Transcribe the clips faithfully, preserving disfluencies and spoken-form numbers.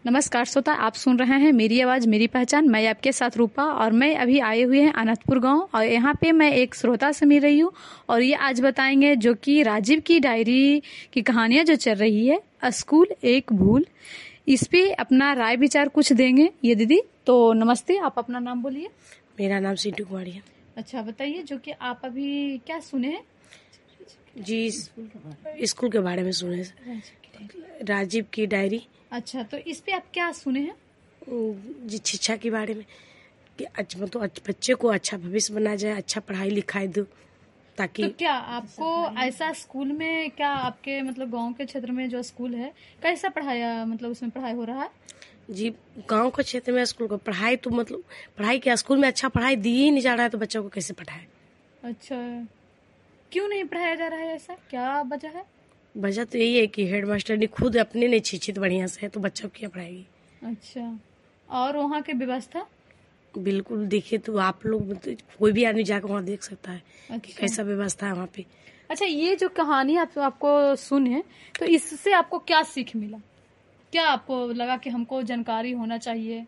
नमस्कार श्रोता, आप सुन रहे हैं मेरी आवाज़ मेरी पहचान। मैं आपके साथ रूपा और मैं अभी आए हुए हैं अनंतपुर गांव और यहाँ पे मैं एक श्रोता से मिल रही हूँ और ये आज बताएंगे जो कि राजीव की डायरी की कहानियाँ जो चल रही है स्कूल एक भूल, इस पे अपना राय विचार कुछ देंगे ये दीदी। तो नमस्ते, आप अपना नाम बोलिए। मेरा नाम सिंटू कुमारी है। अच्छा बताइए, जो कि आप अभी क्या सुने हैं? जी, स्कूल के बारे में सुने, राजीव की डायरी। अच्छा, तो इस पे आप क्या सुने हैं? जी, शिक्षा के बारे में कि अच्छा मतलब बच्चे को अच्छा भविष्य बना जाए, अच्छा पढ़ाई लिखाई दो ताकि। तो क्या आपको ऐसा स्कूल में, क्या आपके मतलब गांव के क्षेत्र में जो स्कूल है कैसा पढ़ाया, मतलब उसमें पढ़ाई हो रहा है? जी, गांव के क्षेत्र में स्कूल को पढ़ाई तो मतलब पढ़ाई क्या, स्कूल में अच्छा पढ़ाई दी ही नहीं जा रहा है तो बच्चों को कैसे पढ़ाए? अच्छा, क्यों नहीं पढ़ाया जा रहा है, ऐसा क्या वजह है? वजह तो यही है कि हेडमास्टर ने खुद अपने नहीं शिक्षित बढ़िया से है तो बच्चों को क्या पढ़ाएगी। अच्छा, और वहाँ की व्यवस्था? बिल्कुल, देखिए तो आप लोग मतलब कोई भी आदमी जाकर वहाँ देख सकता है अच्छा। कि कैसा व्यवस्था है वहाँ पे। अच्छा, ये जो कहानी आप आपको सुने तो इससे आपको क्या सीख मिला? क्या आपको लगा कि हमको जानकारी होना चाहिए?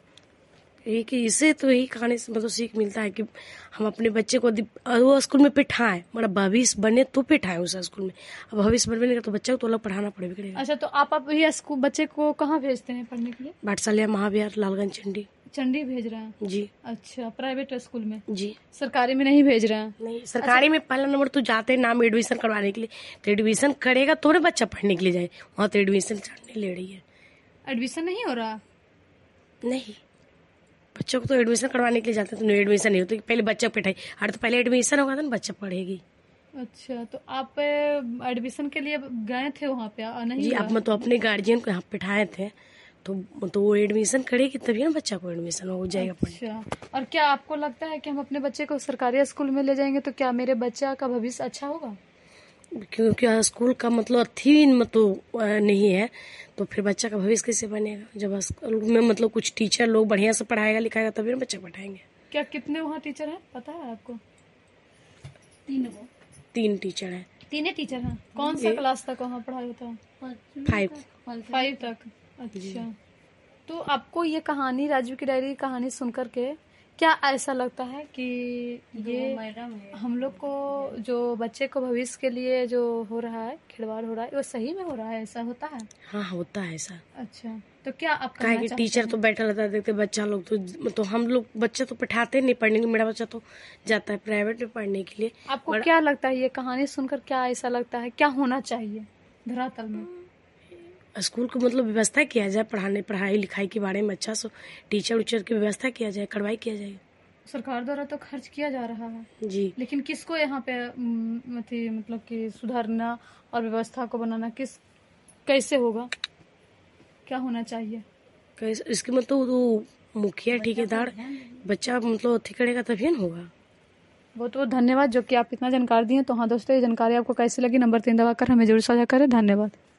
यही कि इससे तो यही कहानी से मतलब सीख मिलता है कि हम अपने बच्चे को वो स्कूल में पिठाएं, मतलब भविष्य बने तो पिठाएं उस स्कूल में। अब भविष्य बनेगा तो बच्चे को तो अलग पढ़ाना पड़ेगा। अच्छा, तो आप अब ये स्कूल बच्चे को कहाँ भेजते हैं पढ़ने के लिए? बाटसालिया महाविहार, लालगंज, चंडी। चंडी भेज रहे हैं जी। अच्छा, प्राइवेट स्कूल में? जी। सरकारी में नहीं भेज रहे हैं? नहीं, सरकारी अच्छा। में पहला नंबर तो जाते हैं नाम एडमिशन करवाने के लिए, तो एडमिशन करेगा तो बच्चा पढ़ने के लिए जाए, वहाँ तो एडमिशन नहीं ले रही है। एडमिशन नहीं हो रहा? नहीं, बच्चों को तो एडमिशन करवाने के लिए जाते हैं तो एडमिशन नहीं होती, पहले बच्चा पिटाई, अरे तो पहले एडमिशन होगा तो बच्चा पढ़ेगी। अच्छा, तो आप एडमिशन के लिए गए थे वहाँ पे? नहीं जी, आप तो अपने गार्जियन को यहाँ पिठाए थे तो तो वो एडमिशन करेगी तभी ना बच्चा को एडमिशन हो जाएगा। अच्छा, और क्या आपको लगता है कि हम अपने बच्चे को सरकारी स्कूल में ले जाएंगे तो क्या मेरे बच्चा का भविष्य अच्छा होगा? क्योंकि स्कूल का मतलब थीम मतलब नहीं है तो फिर बच्चा का भविष्य कैसे बनेगा? जब स्कूल में मतलब कुछ टीचर लोग बढ़िया से पढ़ाएगा लिखाएगा तभी ना बच्चा पढ़ाएंगे। क्या कितने वहाँ टीचर हैं, पता है आपको? तीन तीन टीचर हैं। तीन टीचर हैं। कौन सा क्लास तक वहाँ पढ़ाई होता है? फाइव फाइव तक। अच्छा, तो आपको ये कहानी, राजीव की डायरी की कहानी सुनकर के क्या ऐसा लगता है कि ये हम लोग को जो बच्चे को भविष्य के लिए जो हो रहा है, खिलवाड़ हो रहा है, वो सही में हो रहा है? ऐसा होता है? हाँ, होता है ऐसा। अच्छा, तो क्या आप कहना चाहते हैं? टीचर तो बैठा रहता है, देखते बच्चा लोग तो तो हम लोग बच्चे तो पढ़ाते नहीं पढ़ने के लिए। मेरा बच्चा तो जाता है प्राइवेट में पढ़ने के लिए। आपको क्या लगता है, ये कहानी सुनकर क्या ऐसा लगता है, क्या होना चाहिए धरातल में? स्कूल को मतलब व्यवस्था किया जाए, पढ़ाने पढ़ाई लिखाई के बारे में अच्छा सो टीचर उचर की व्यवस्था किया जाए, करवाई किया जाए। सरकार द्वारा तो खर्च किया जा रहा है जी, लेकिन किसको यहाँ पे मतलब कि सुधारना और व्यवस्था को बनाना किस कैसे होगा, क्या होना चाहिए? कैसे इसके मतलब तो मुखिया ठेकेदार बच्चा मतलब अथी करेगा तभी ना होगा। बहुत बहुत धन्यवाद जो कि आप इतना जानकारी दिए। तो हाँ दोस्तों, ये जानकारी आपको कैसी लगी नंबर तीन दबाकर हमें जरूर साझा करें। धन्यवाद।